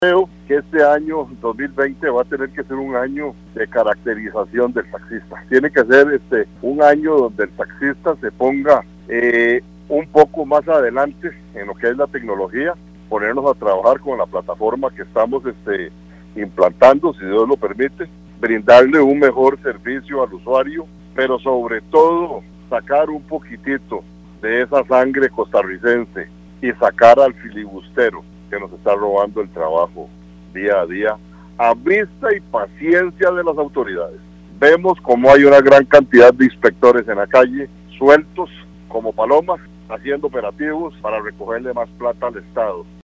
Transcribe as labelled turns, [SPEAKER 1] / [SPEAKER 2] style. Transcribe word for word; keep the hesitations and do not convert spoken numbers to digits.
[SPEAKER 1] Creo que este año dos mil veinte va a tener que ser un año de caracterización del taxista. Tiene que ser este un año donde el taxista se ponga eh, un poco más adelante en lo que es la tecnología, ponernos a trabajar con la plataforma que estamos este, implantando, si Dios lo permite, brindarle un mejor servicio al usuario, pero sobre todo sacar un poquitito de esa sangre costarricense y sacar al filibustero que nos está robando el trabajo día a día, a vista y paciencia de las autoridades. Vemos como hay una gran cantidad de inspectores en la calle, sueltos como palomas, haciendo operativos para recogerle más plata al Estado.